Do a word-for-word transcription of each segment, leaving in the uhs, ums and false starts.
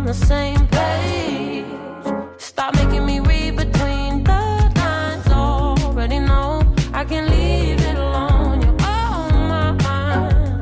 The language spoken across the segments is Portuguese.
the same page. Stop making me read between the lines. Already know I can leave it alone. You're on my mind.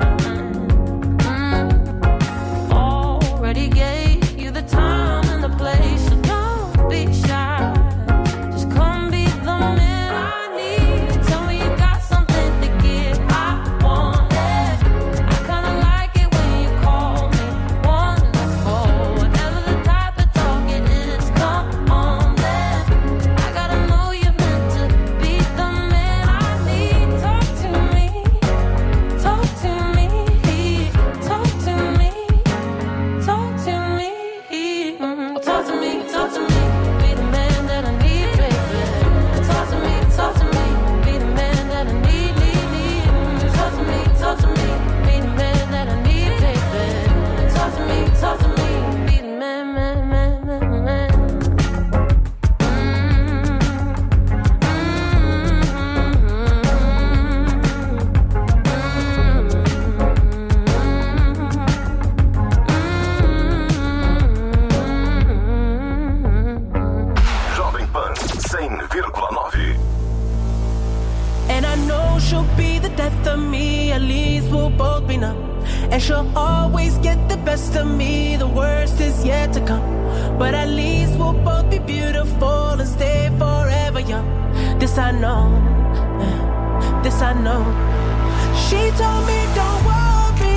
Mm. Already gave you the time and the place, so don't be shy. Just come be the man I need. Tell me you got something to give. I want it. I kinda like it when you call me wonderful. Whatever the type of talk it is, come on then. I gotta know you're meant to be the man I need. Talk to me, talk to me, talk to me, talk to me, mm, talk to me, talk to me. Be the man that I need, baby. Talk to me, talk to me. Be the man that I need, need, need. Mm, talk to me, talk to me. Be the man that I need, baby. Talk to me, talk to me. Be the man, man, man, man, man. Jovem Pan cem vírgula nove. And I know she'll be the death of me, at least we'll both be numb. And she'll always get the best of me, the worst is yet to come. But at least we'll both be beautiful and stay forever young. This I know, eh, this I know. She told me don't worry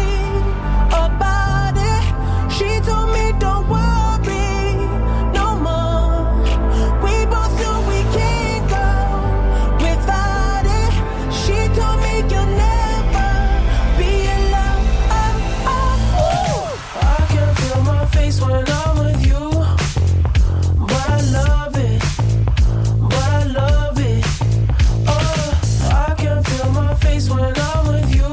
about it. She told me don't worry no more. We both know we can't go without it. She told me you'll never be alone. Oh, oh, oh. I can feel my face when I'm with you, but I love it, but I love it. Oh, I can feel my face when I'm with you,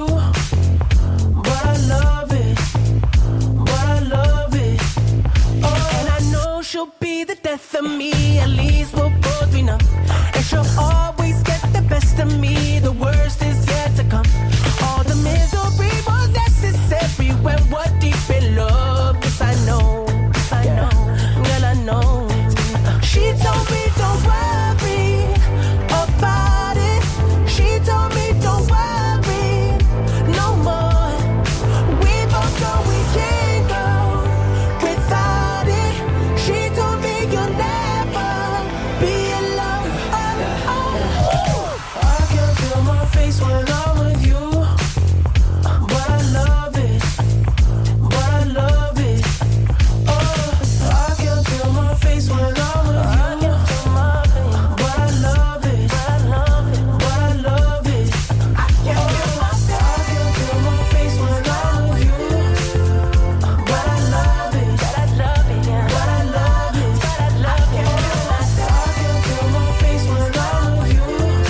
but I love it, but I love it. Oh, and I know she'll be the death of me, at least we'll both be numb. And she'll always get the best of me, the worst is yet to come. All the misery was necessary when we're deep in love. Yes, I know, yes, I know, girl, I know. She told me don't worry about it. She told me don't worry no more. We both know we can't go without it. She told me you'll never be alone. Oh, oh, oh. I can feel my face when I'm with you, but I love it, but I love it. Oh, I can feel my face when I'm with you, but I love it, but I love it, but I love it. I can feel my face when I'm with you, but I love it, but I love it, but I love it, but I love it. I can feel my face when I'm with you,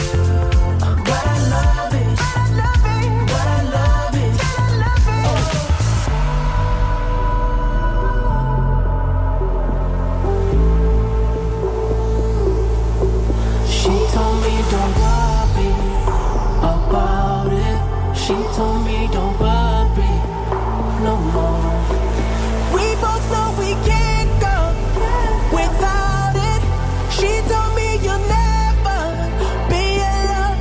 but I love it, but I love it, but I love it, but I love it. She told me don't worry about it. She told me don't worry no more. We both know we can't go without it. She told me you'll never be alone.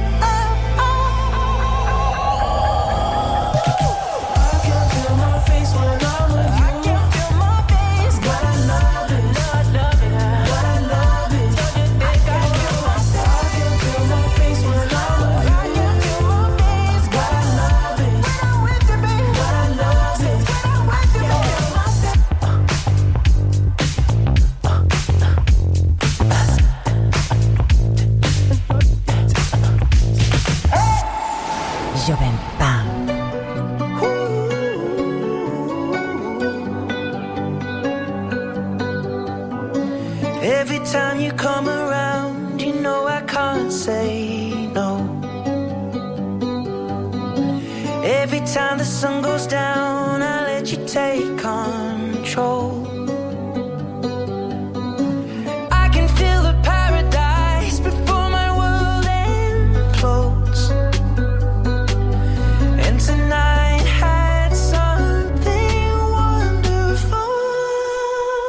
I can feel my face when I'm with you. I can feel my face, but I love it, I love it, but I love it. I can feel my I can feel my face when I'm with you. I can feel my face, but I love it. When I'm with you, baby, but I love it. When I'm with you, Jovem Pan. every time you come around, you know I can't say no. Every time the sun goes down, I let you take control. I can feel the paradise before my world implodes. And tonight had something wonderful.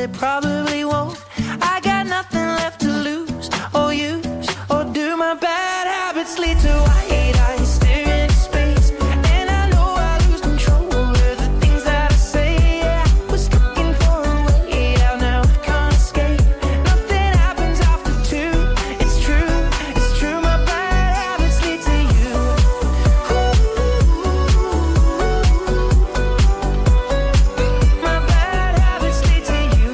it probably won't. I got nothing left to lose or use, or do my bad habits lead to white eyes staring into space? And I know I lose control of the things that I say. Yeah, I was looking for a way out, now I can't escape. Nothing happens after two. It's true, it's true. My bad habits lead to you. My bad habits lead to you.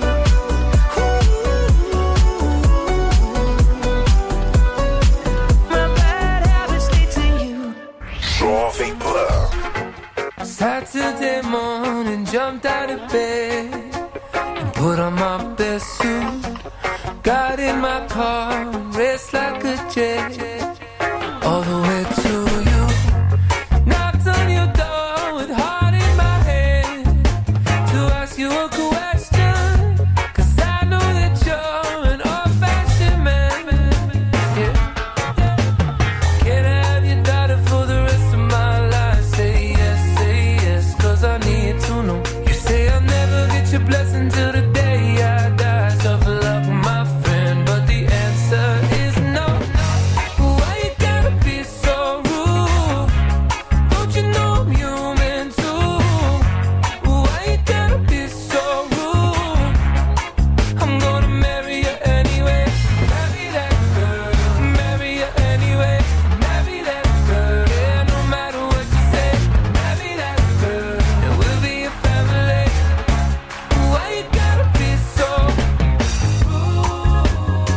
My bad habits lead to you. Jovem Pan. Saturday morning, jumped out of bed and put on my best suit. Got in my car and raced like a jet all the way to you. Knocked on your door with heart in my head to ask you a question, 'cause I know that you're an old-fashioned man. Yeah. Can I have your daughter for the rest of my life? Say yes, say yes, 'cause I need to know. You say I'll never get your blessing till the day I die. Tough luck, my friend, but the answer is no. Why you gotta be so rude? Don't you know I'm human too? Why you gotta be so rude? I'm gonna marry you anyway. Marry that girl, marry you anyway. Marry that girl, yeah, no matter what you say. Marry that girl, and we'll be a family. Why you gotta be so rude?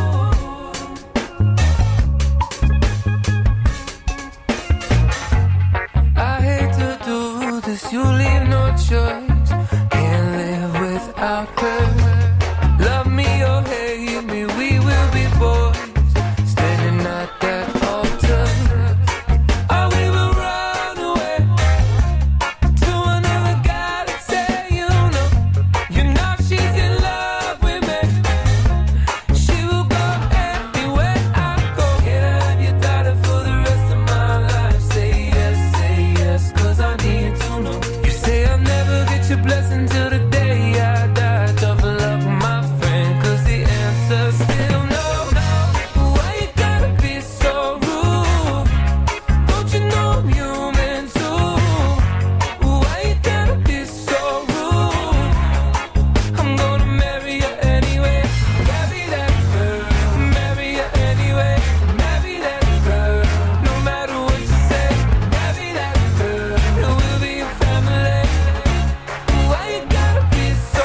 I hate to do this, you leave no choice. Can't live without her. Love me or hate me, we will be boys, standing at that altar. Or we will run away to another guy that say you know. You know she's in love with me. She will go anywhere I go. Can I have your daughter for the rest of my life? Say yes, say yes, 'cause I need to know. You say I'll never get your blessing till the day I die. Tough luck, my friend, 'cause the answer's still no. Why you gotta be so rude? Don't you know I'm human too? Why you gotta be so rude? I'm gonna marry you anyway. Marry that girl, marry you anyway. Marry that girl, no matter what you say. Marry that girl, and we'll be a family. Why you gotta be so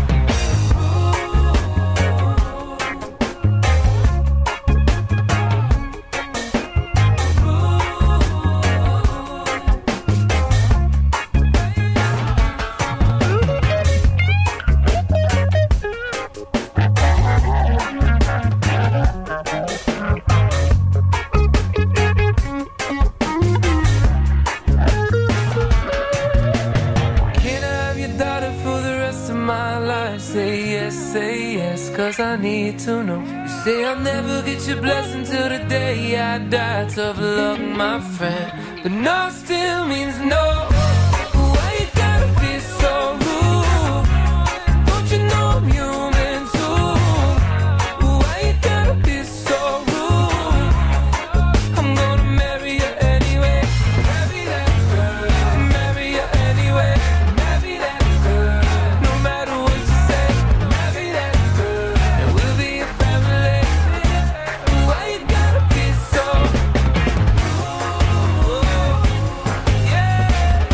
Can I have your daughter for the rest of my life? Say yes, say yes, 'cause I need to know. You say I'll never get your blessing till the day I die. Tough luck, my friend, but no still means no. Why you gotta be so rude? Don't you know I'm human too? Why you gotta be so rude? I'm gonna marry you anyway. Marry that girl, marry you anyway. Marry that girl, no matter what you say. Marry that girl, and we'll be a family. Why you gotta be so rude? Yeah.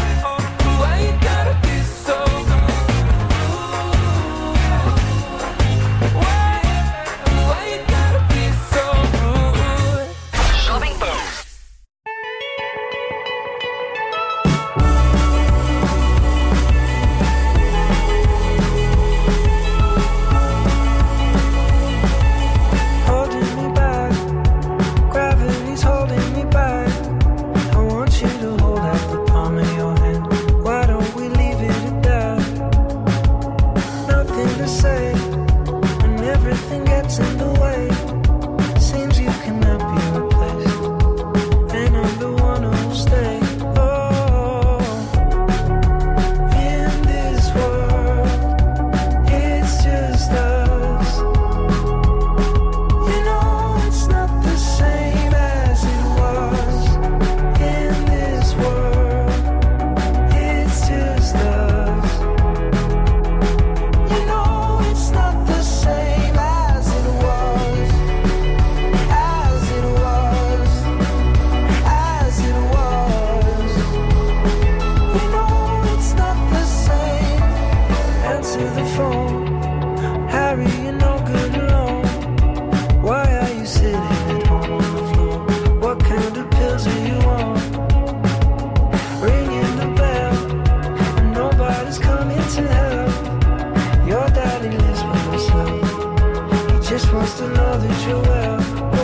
phone. Harry, you're no good alone. Why are you sitting at home on the floor? What kind of pills are you on? Ringing the bell, and nobody's coming to help. Your daddy lives by himself. He just wants to know that you're well.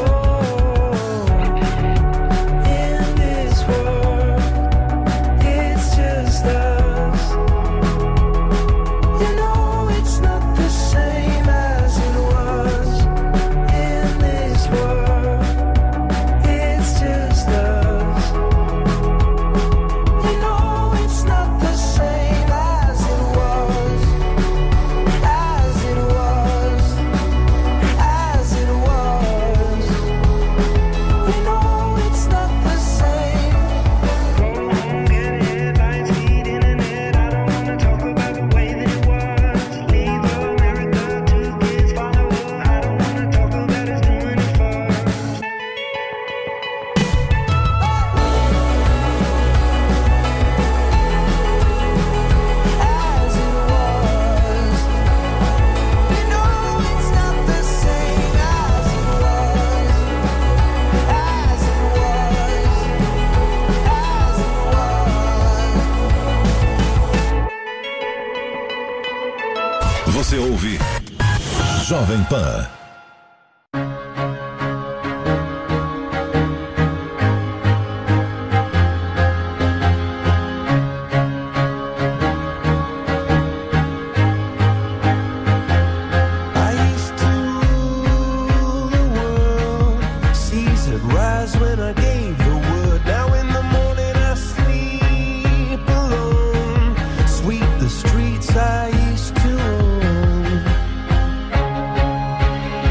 Você ouve Jovem Pan. Streets I used to own.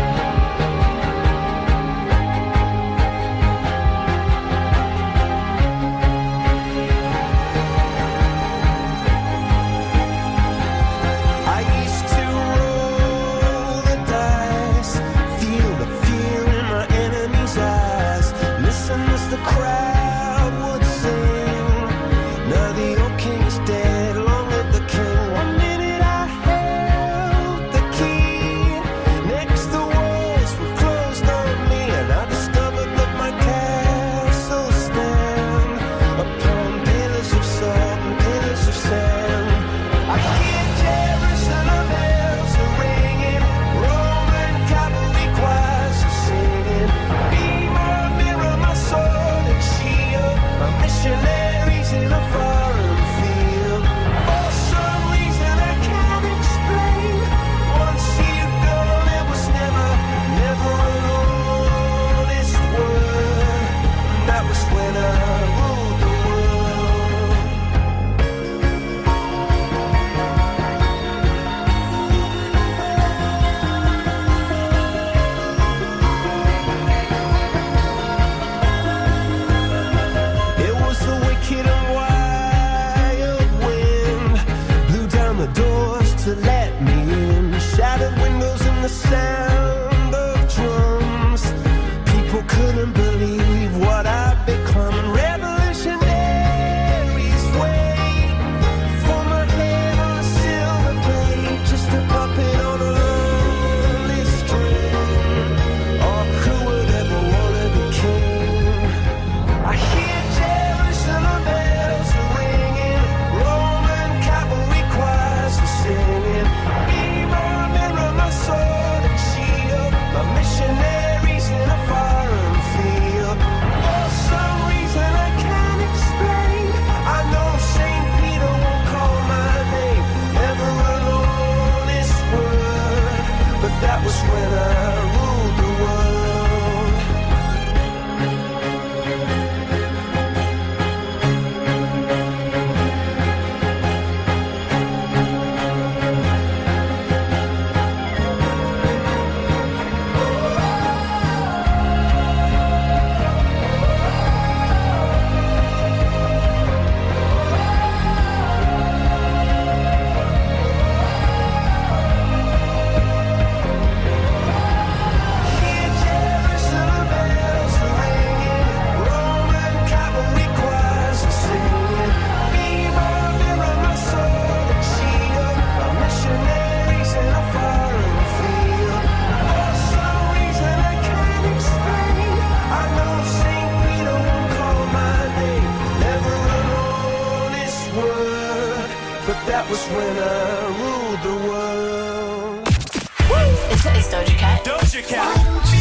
It's Doja Cat. Doja Cat.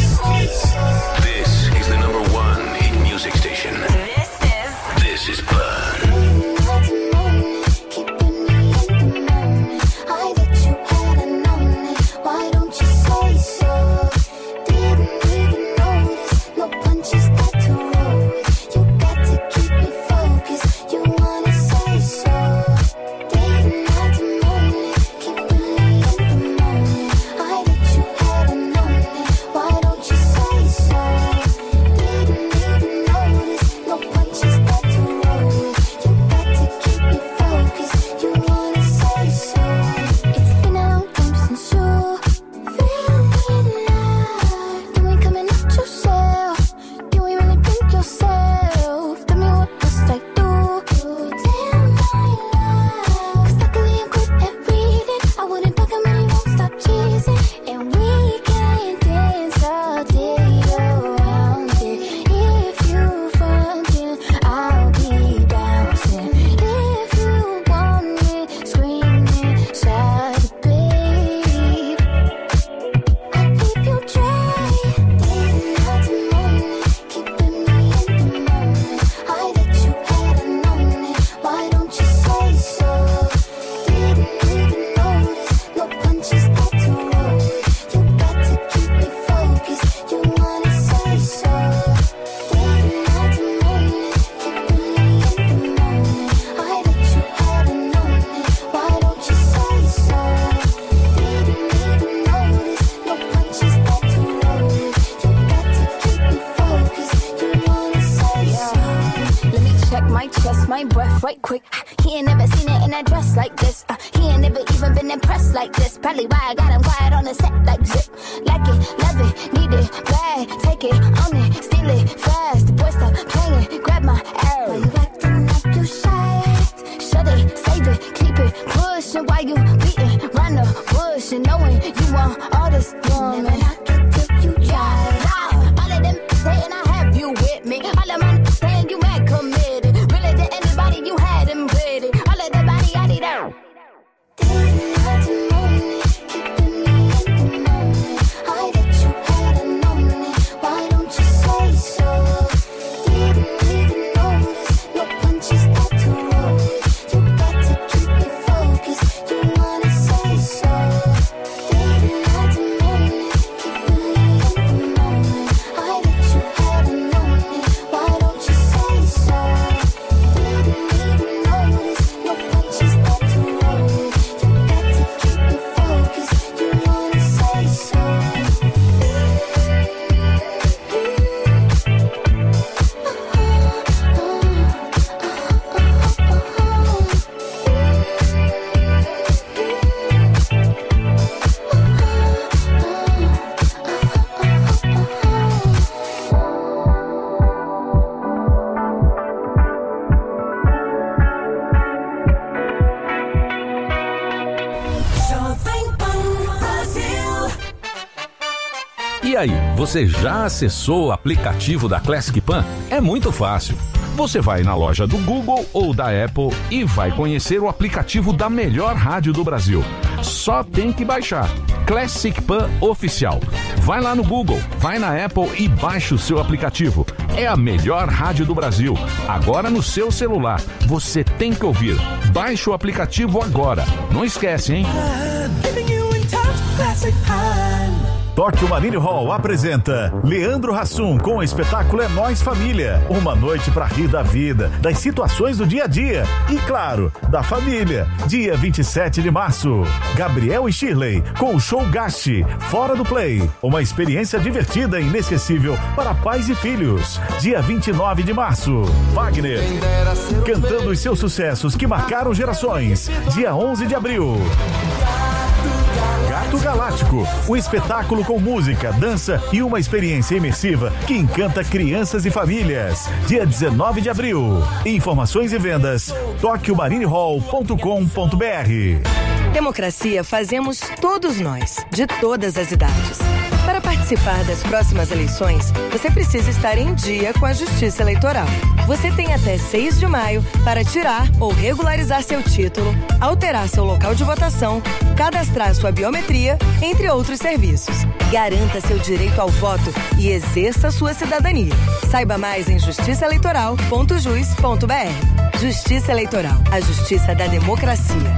This is the number one hit music station. This is. This is Burn. E aí, você já acessou o aplicativo da Classic Pan? É muito fácil. Você vai na loja do Google ou da Apple e vai conhecer o aplicativo da melhor rádio do Brasil. Só tem que baixar. Classic Pan Oficial. Vai lá no Google, vai na Apple e baixa o seu aplicativo. É a melhor rádio do Brasil. Agora no seu celular. Você tem que ouvir. Baixe o aplicativo agora. Não esquece, hein? Tóquio Marine Hall apresenta Leandro Hassum com o espetáculo É Nós Família. Uma noite pra rir da vida, das situações do dia a dia e, claro, da família. Dia vinte e sete de março. Gabriel e Shirley com o show Gashi, Fora do Play. Uma experiência divertida e inesquecível para pais e filhos. Dia vinte e nove de março. Wagner cantando os seus sucessos que marcaram gerações. Dia onze de abril. Gato Galáctico, um espetáculo com música, dança e uma experiência imersiva que encanta crianças e famílias. Dia dezenove de abril. Informações e vendas tóquio marine hall ponto com ponto b r. Democracia fazemos todos nós, de todas as idades. Para participar das próximas eleições, você precisa estar em dia com a Justiça Eleitoral. Você tem até seis de maio para tirar ou regularizar seu título, alterar seu local de votação, cadastrar sua biometria, entre outros serviços. Garanta seu direito ao voto e exerça sua cidadania. Saiba mais em justiça eleitoral ponto jus ponto b r. Justiça Eleitoral, a justiça da democracia.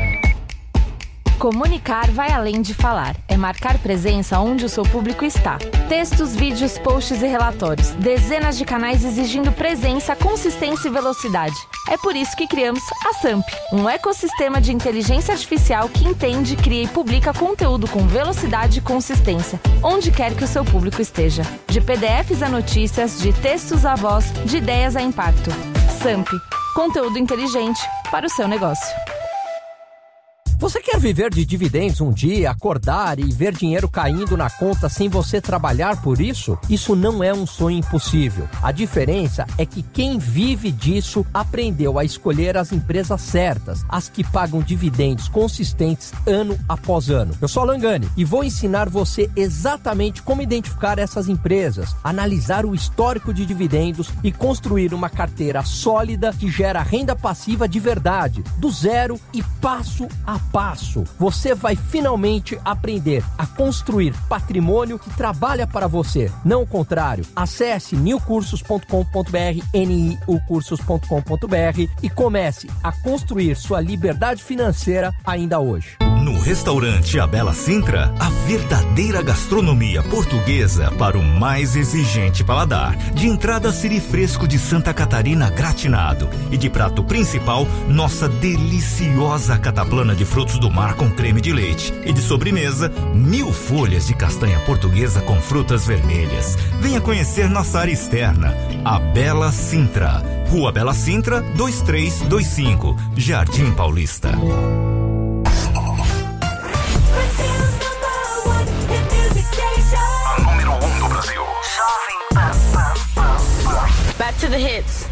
Comunicar vai além de falar. É marcar presença onde o seu público está. Textos, vídeos, posts e relatórios. Dezenas de canais exigindo presença, consistência e velocidade. É por isso que criamos a Samp, um ecossistema de inteligência artificial que entende, cria e publica conteúdo com velocidade e consistência, onde quer que o seu público esteja. De P D Fs a notícias, de textos a voz, de ideias a impacto. Samp, conteúdo inteligente para o seu negócio. Você quer viver de dividendos um dia, acordar e ver dinheiro caindo na conta sem você trabalhar por isso? Isso não é um sonho impossível. A diferença é que quem vive disso aprendeu a escolher as empresas certas, as que pagam dividendos consistentes ano após ano. Eu sou Alan Gani e vou ensinar você exatamente como identificar essas empresas, analisar o histórico de dividendos e construir uma carteira sólida que gera renda passiva de verdade, do zero e passo a passo. Você vai finalmente aprender a construir patrimônio que trabalha para você, não o contrário. Acesse new cursos ponto com ponto b r, n i u cursos ponto com ponto b r e comece a construir sua liberdade financeira ainda hoje. No restaurante A Bela Sintra, a verdadeira gastronomia portuguesa para o mais exigente paladar. De entrada, siri fresco de Santa Catarina gratinado. E de prato principal, nossa deliciosa cataplana de frutos do mar com creme de leite. E de sobremesa, mil folhas de castanha portuguesa com frutas vermelhas. Venha conhecer nossa área externa, A Bela Sintra. Rua Bela Sintra, dois três dois cinco, Jardim Paulista. A número um do Brasil. Back to the hits.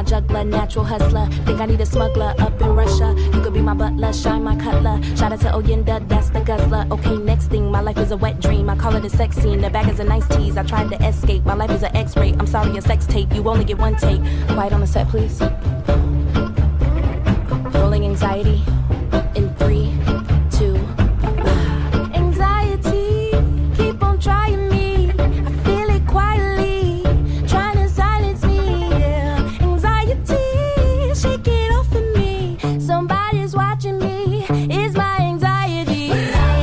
my juggler, natural hustler. Think I need a smuggler up in Russia. You could be my butler, shine my cutler. Shout out to Oyenda, that's the guzzler. Okay, next thing, my life is a wet dream. I call it a sex scene, the bag is a nice tease. I tried to escape, my life is an X-ray. I'm sorry, a sex tape, you only get one take. Quiet on the set, please. Rolling anxiety in three, two, one. Anxiety, keep on trying me. I feel it quietly, trying to silence me. Yeah. Anxiety, shake it off of me. Somebody's watching me. It's my anxiety.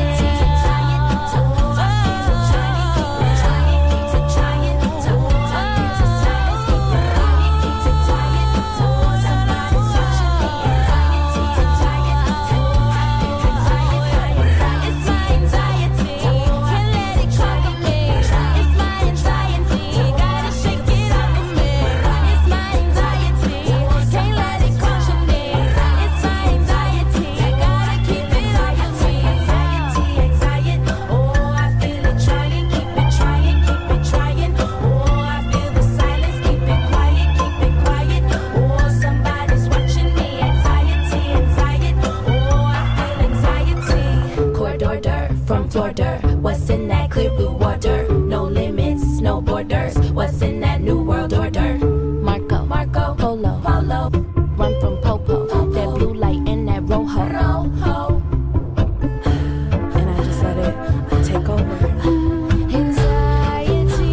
What's in that clear blue water? No limits, no borders. What's in that new world order? Marco, Marco, Polo, Polo. Run from Popo, Popo. That blue light in that Rojo, Rojo. And I just let it take over. Anxiety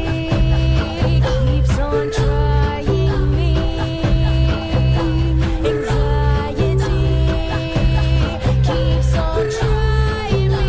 keeps on trying me. Anxiety keeps on trying me.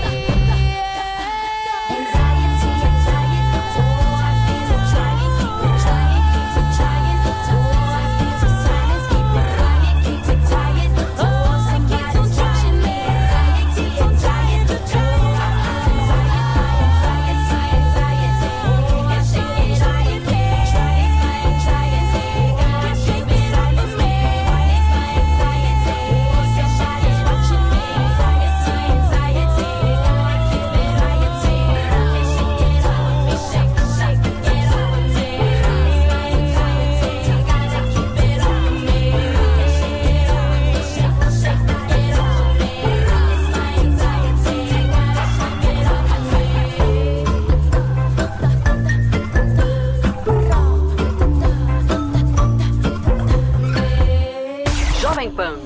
Jovem Pan.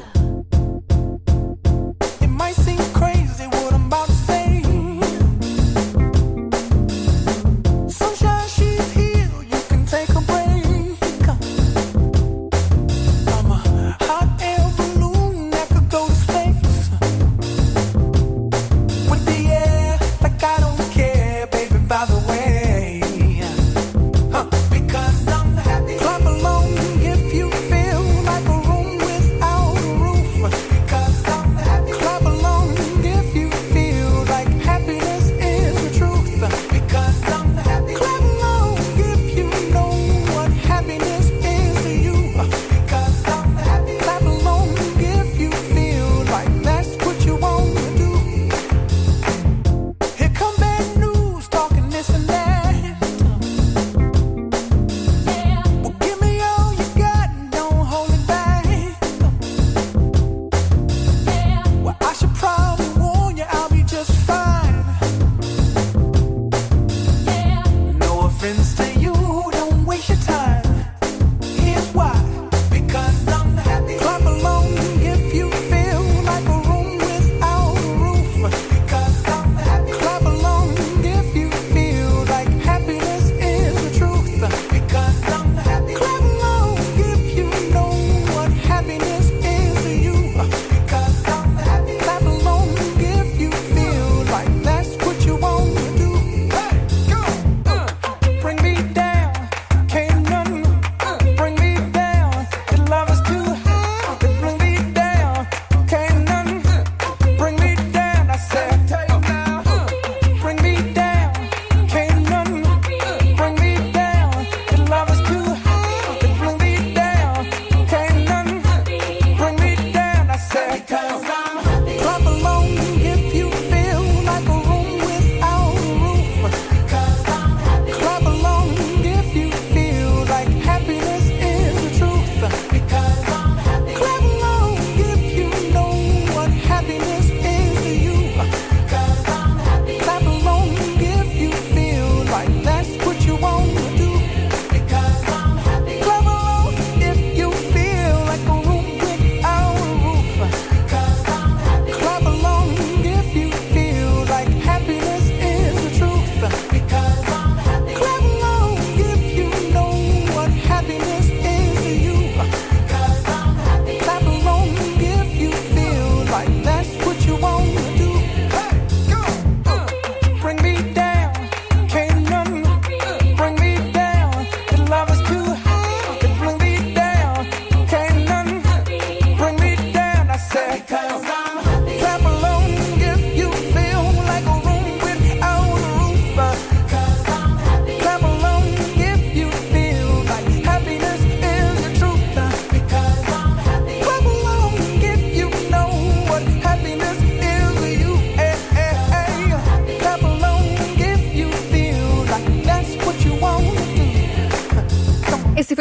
It might seem crazy what I'm about to say. Sunshine, she's here, you can take a break. I'm a hot air balloon that could go to space. With the air, like I don't care, baby, by the way. Huh, because I'm happy. Clap along if you feel like a room without a roof.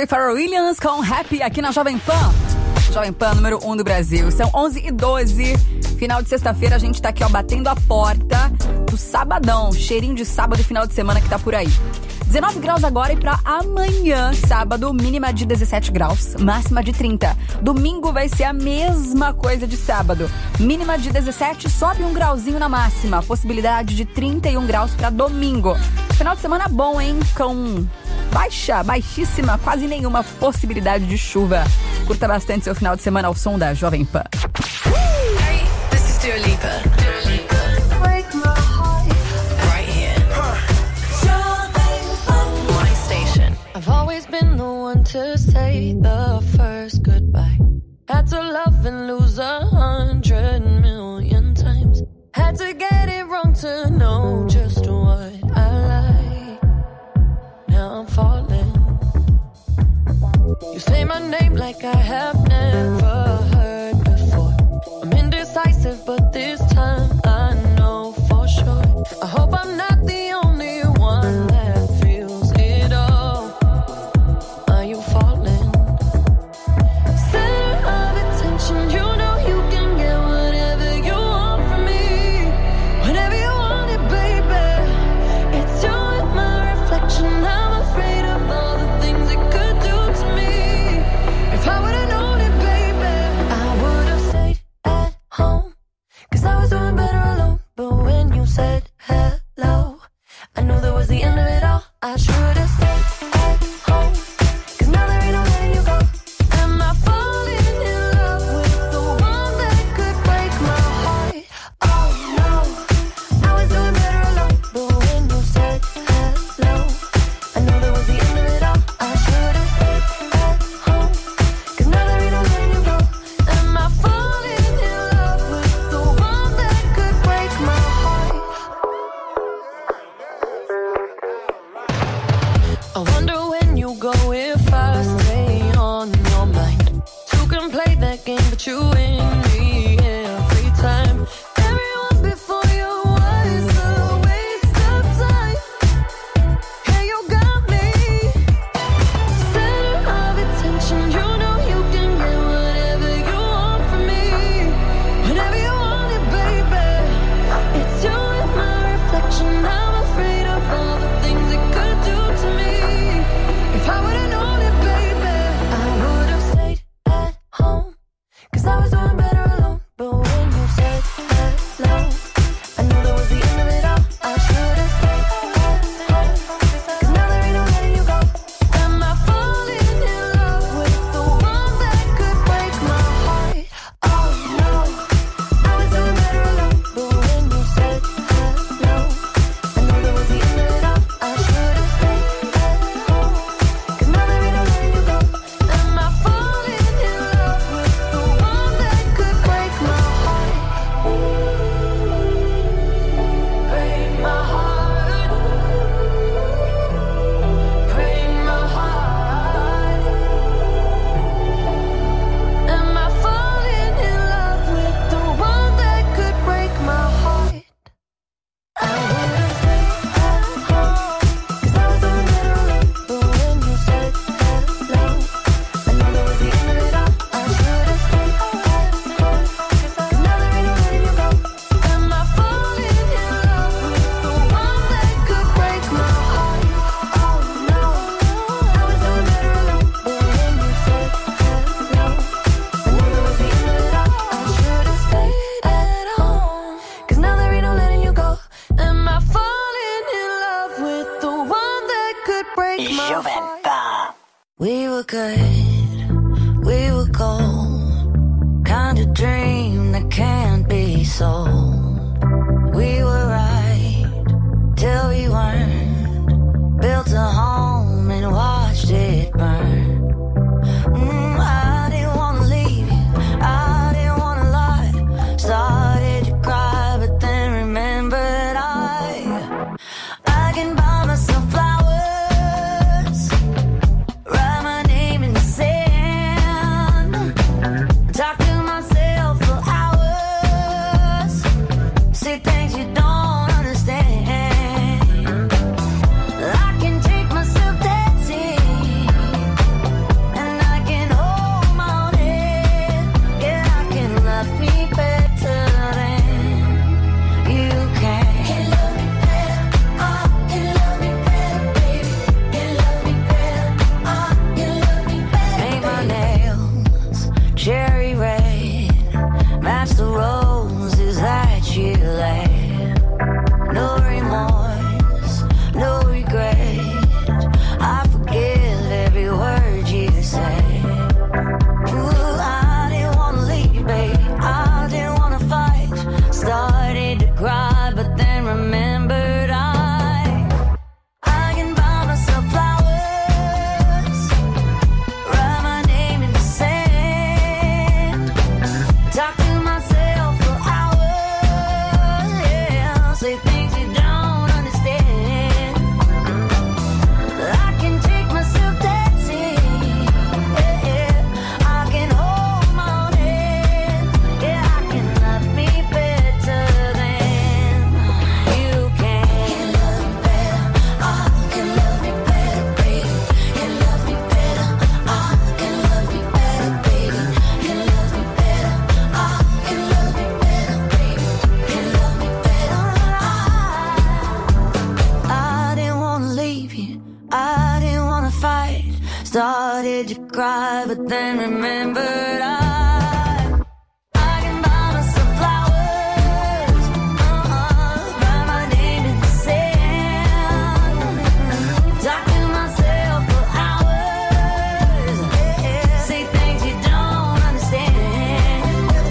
Pharrell Williams com Happy aqui na Jovem Pan. Jovem Pan, número um do Brasil. São onze e doze. Final de sexta-feira, a gente tá aqui, ó, batendo a porta do sabadão. Cheirinho de sábado e final de semana que tá por aí. dezenove graus agora e pra amanhã, sábado, mínima de dezessete graus, máxima de trinta. Domingo vai ser a mesma coisa de sábado. Mínima de dezessete, sobe um grauzinho na máxima. Possibilidade de trinta e um graus pra domingo. Final de semana bom, hein? Com baixa, baixíssima, quase nenhuma possibilidade de chuva. Curta bastante seu final de semana ao som da Jovem Pan. Hey, this is Dua Lipa. Dua Lipa. Break my heart. Right here. My station. I've always been the one to say the first goodbye. Had to love and lose a hundred million times. Had to get it wrong to know just what I like. Now I'm falling. You say my name like I have never heard before. I'm indecisive, but this time I know for sure. I hope I'm not the only one that feels it all. Are you falling? Center of attention, you know you can get whatever you want from me. Whenever you want it, baby. It's you and my reflection. I'm afraid of all the things it could do to me. If I would've known it, baby, I would've stayed at home. Cause I was doing better alone. But when you said hello, I knew that was the end of it all. I should've stayed at home. Cause now there ain't no letting you go. Am I falling in love with the one that could break my heart? Oh no, I was doing better alone. But when you said hello, I knew that was the end of it all. I should've stayed at home. Cause now there ain't no letting you go. Am I falling in love with the one that could break my heart? I wonder when you go if I stay on your mind. Two can play that game, but you win me every time. Everyone before you was a waste of time. Yeah, you got me. Center of attention, you know you can get whatever you want from me. Whenever you want it, baby. It's you and my reflection. I'm afraid of all the things it could do to me. If I would've known it, baby, I would've stayed at home. Cause I was doing better alone. But when you said hello, I knew that was the end of it all. I should've stayed at home. Cause now there ain't no letting you go. Am I falling in love with the one that could break my heart? Oh no, I was doing better alone. But when you said hello, I knew that was the end of it all. I should've stayed at home. Cause now there ain't no letting you go. Am I falling in love with the one that could break my heart? Break my heart. Break my heart. Am I falling in love with the one that could break my heart? I would've stayed at home. Cause I was doing better alone. But when you said hello, I knew that was the end of it all. I should've stayed at home. Cause now there ain't no letting you go. Am I falling in love with the one that could break my heart? Oh no, I was doing better alone. But when you said hello, I knew that was the end of it all. I should've stayed at home. Cause now there ain't no letting you go. Am I falling in love with the one that could break my heart? We were good, we were gold. Kind of dream that can't be sold. We were right till we weren't. Built a home and watched it burn. Mm, I didn't wanna leave you, I didn't wanna lie. Started to cry, but then remembered I I can buy myself flowers, write my name in the sand, talk to myself for hours. started to cry, but then remembered I, I can buy myself flowers, uh-huh, write my name in the sand, talk to myself for hours, yeah, say things you don't understand.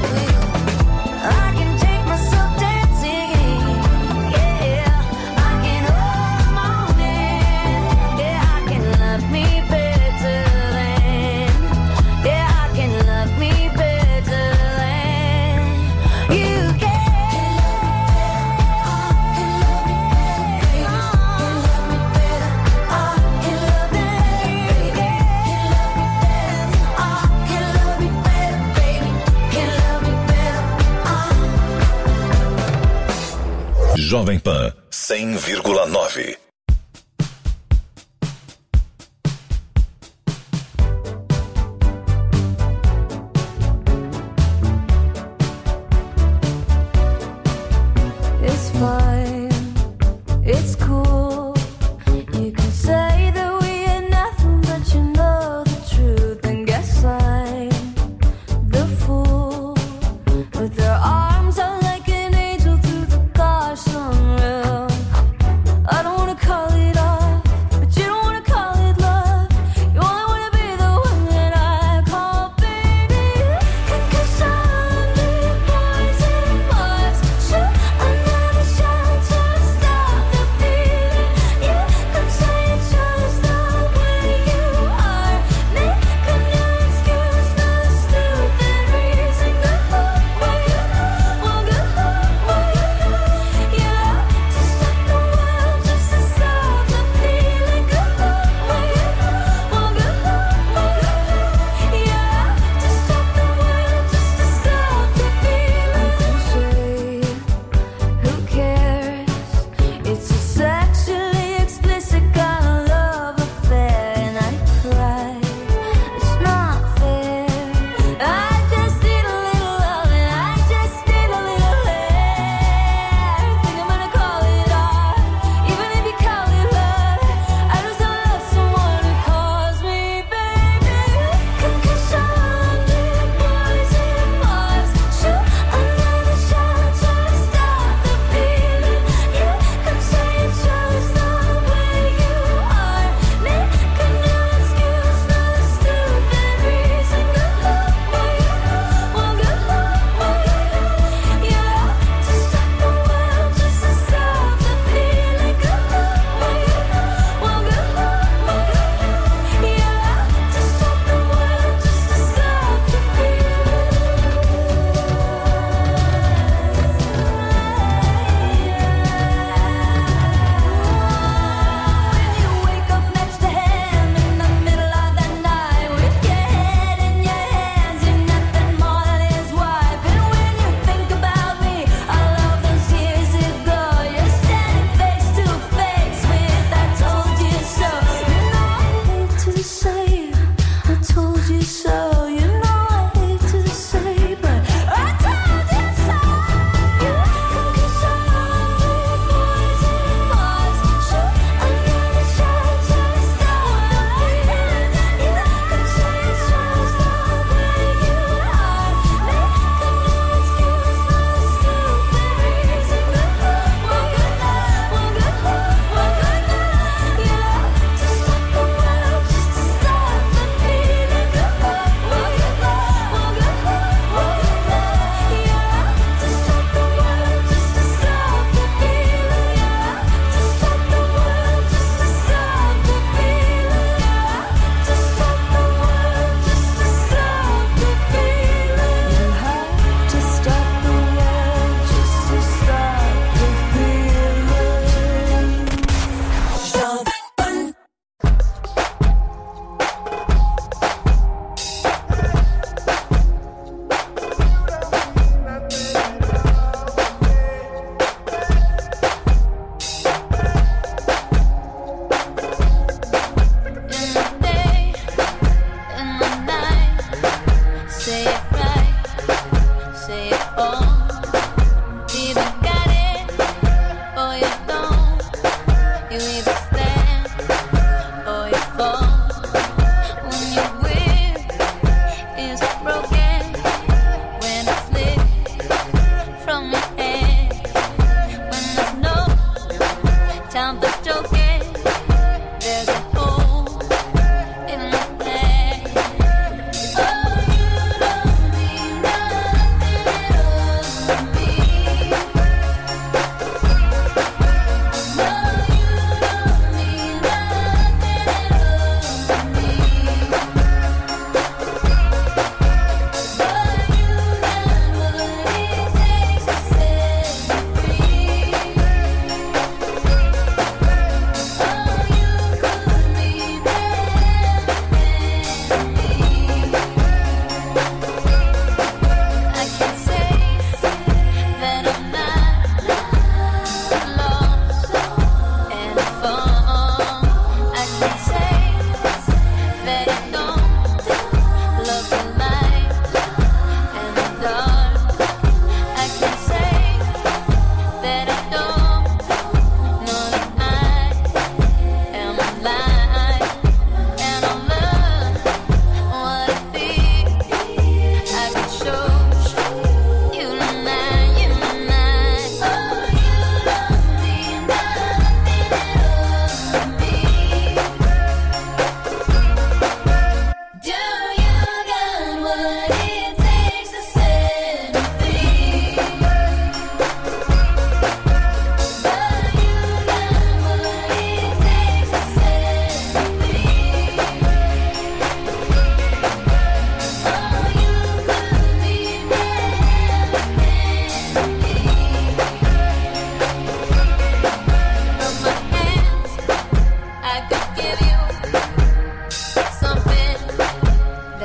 I can take myself dancing, yeah, I can hold the moment, yeah, I can love me better than, yeah, I can love me better than you can. Jovem Pan cem vírgula nove. It's fine, it's cool. You can say that we ain't nothing, but you know the truth. And guess I'm the fool with their arms out like an angel through the car sunroof. I don't wanna call it off, but you don't wanna call it love. You only wanna be the one that I call baby. Cause I'm the boys and boys. Shoot another shot to stop the feeling. You could say it's just the way you are. Make a new excuse, no stupid reason. Go where you want, go where you yeah, to stop the world just to stop the feeling. Go where you want, go yeah, to stop the world just to stop the feeling. Who cares? It's a sexually explicit kind of love affair, and I cry. It's not fair. I just need a little love, and I just need a little hair. Think I'm gonna call it off, even if you call it love. I just don't love someone who calls me baby. Cause I'm the boys and boys. Shoot another shot to stop the feeling. You could say it's just the way you are. Make a new excuse, no stupid reason. Go where you want, go yeah, to stop the world just to stop the feeling. Go where you want, go yeah, to stop the world just to stop the When you wake up next to him in the middle of the night with your head in your hands, you're nothing more than his wife. And when you think about me, all of those years ago, you're standing face to face with I told you so. You know I hate to say I told you so. You know I hate to say, but I told you so. You cause I'm the boys and boys. Shoot another shot to stop the feeling. You could say it's just the way you are. Make a new excuse, no stupid reason. Go where you want, go yeah, to stop the world just to stop the feeling. Go where you want, go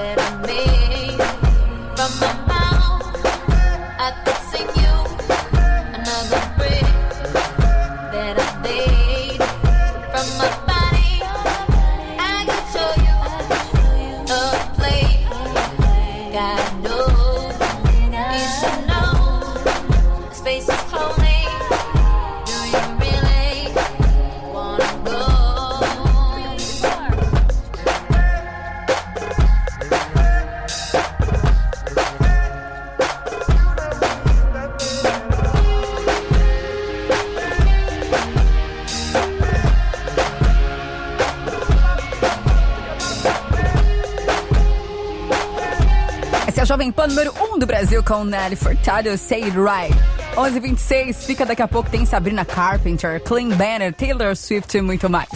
that I made from my mouth. I could sing you another brick that I made from my body. I could show you a place. God knows you should know the space is holy. Do you really wanna go? Essa é a Jovem Pan número um do Brasil com Nelly Furtado, Say It Right. onze e vinte e seis, fica daqui a pouco, tem Sabrina Carpenter, Clean Banner, Taylor Swift e muito mais.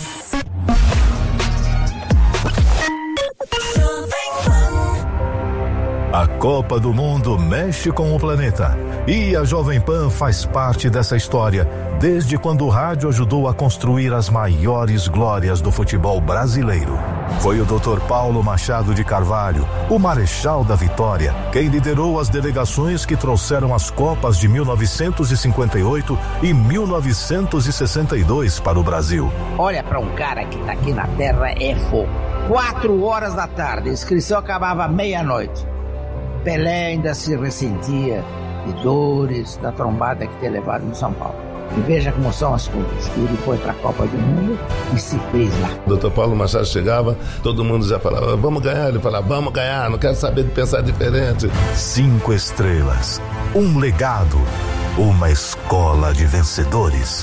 A Copa do Mundo mexe com o planeta e a Jovem Pan faz parte dessa história desde quando o rádio ajudou a construir as maiores glórias do futebol brasileiro. Foi o doutor Paulo Machado de Carvalho, o Marechal da Vitória, quem liderou as delegações que trouxeram as Copas de mil novecentos e cinquenta e oito e mil novecentos e sessenta e dois para o Brasil. Olha, para um cara que tá aqui na Terra é fogo. Quatro horas da tarde, a inscrição acabava à meia-noite. Pelé ainda se ressentia de dores da trombada que tinha levado em São Paulo. E veja como são as coisas. Ele foi para a Copa do Mundo e se fez lá. O doutor Paulo Machado chegava, todo mundo já falava, vamos ganhar. Ele falava, vamos ganhar, não quero saber de pensar diferente. Cinco estrelas, um legado, uma escola de vencedores.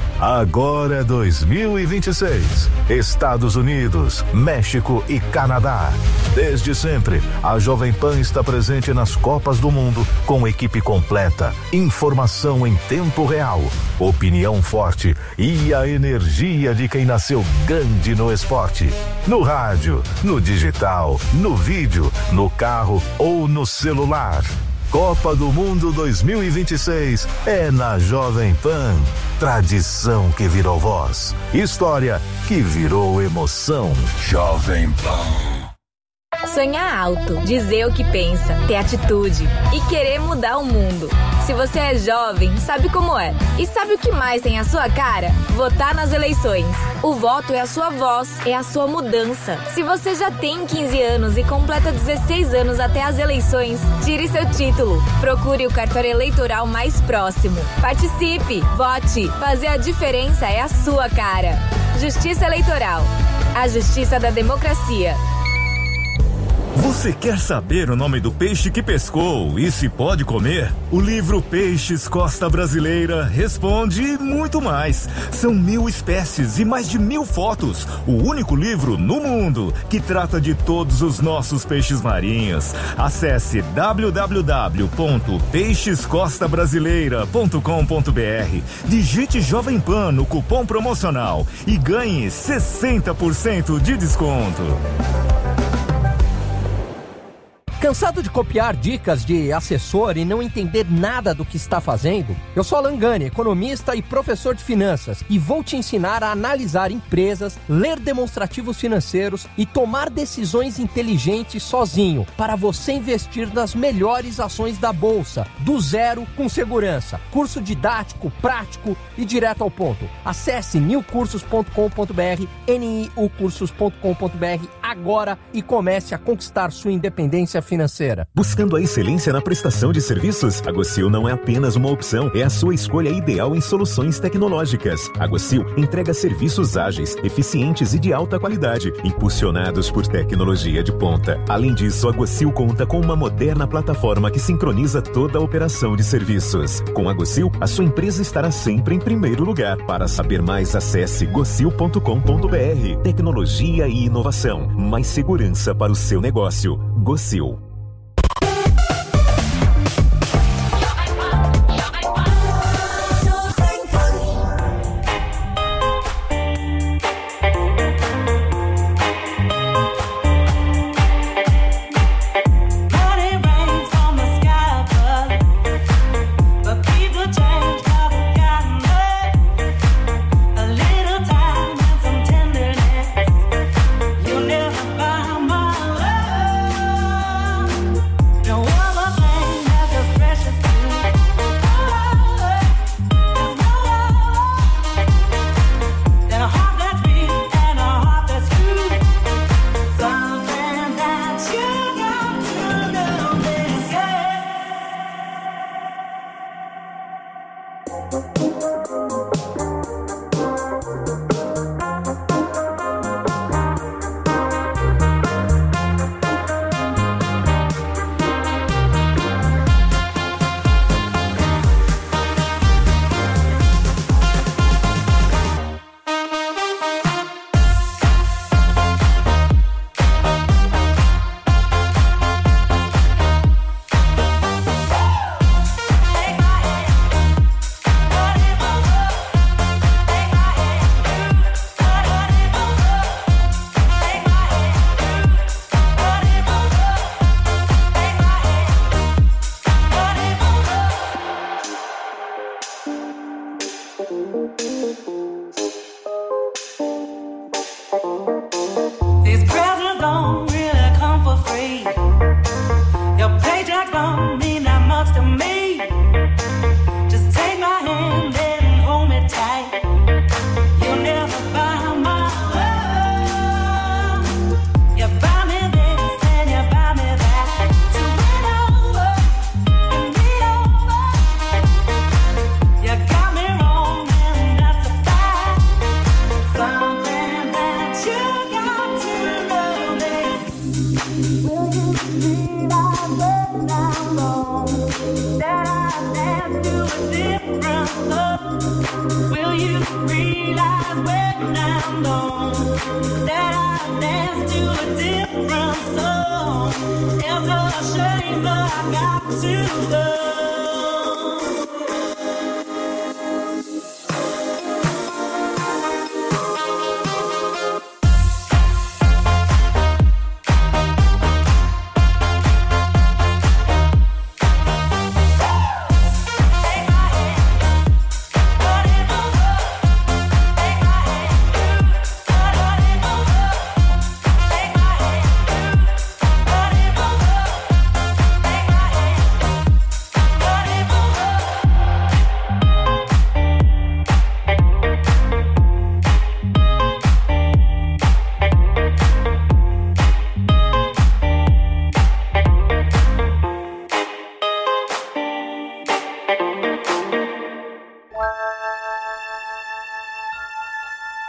Agora é dois mil e vinte e seis. Estados Unidos, México e Canadá. Desde sempre, a Jovem Pan está presente nas Copas do Mundo com equipe completa, informação em tempo real, opinião forte e a energia de quem nasceu grande no esporte. No rádio, no digital, no vídeo, no carro ou no celular. Copa do Mundo dois mil e vinte e seis é na Jovem Pan. Tradição que virou voz. História que virou emoção. Jovem Pan. Sonhar alto, dizer o que pensa, ter atitude e querer mudar o mundo. Se você é jovem, sabe como é. E sabe o que mais tem a sua cara? Votar nas eleições. O voto é a sua voz, é a sua mudança. Se você já tem quinze anos e completa dezesseis anos até as eleições, tire seu título. Procure o cartório eleitoral mais próximo. Participe, vote. Fazer a diferença é a sua cara. Justiça Eleitoral. A justiça da democracia. Você quer saber o nome do peixe que pescou e se pode comer? O livro Peixes Costa Brasileira responde e muito mais. São mil espécies e mais de mil fotos. O único livro no mundo que trata de todos os nossos peixes marinhos. Acesse w w w ponto peixes costa brasileira ponto com ponto b r. Digite Jovem Pan no cupom promocional e ganhe sessenta por cento de desconto. Cansado de copiar dicas de assessor e não entender nada do que está fazendo? Eu sou Alan Gani, economista e professor de finanças, e vou te ensinar a analisar empresas, ler demonstrativos financeiros e tomar decisões inteligentes sozinho, para você investir nas melhores ações da bolsa, do zero com segurança. Curso didático, prático e direto ao ponto. Acesse new cursos ponto com ponto b r, n i u cursos ponto com ponto b r agora e comece a conquistar sua independência financeira. Financeira. Buscando a excelência na prestação de serviços, a Gocil não é apenas uma opção, é a sua escolha ideal em soluções tecnológicas. A Gocil entrega serviços ágeis, eficientes e de alta qualidade, impulsionados por tecnologia de ponta. Além disso, a Gocil conta com uma moderna plataforma que sincroniza toda a operação de serviços. Com a Gocil, a sua empresa estará sempre em primeiro lugar. Para saber mais, acesse gocil ponto com ponto b r. Tecnologia e inovação, mais segurança para o seu negócio. Gocil. You never buy my love. Will you realize when I'm gone that I dance to a different song? It's a shame, but I got to go.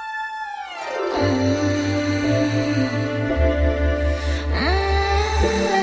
Mm-hmm.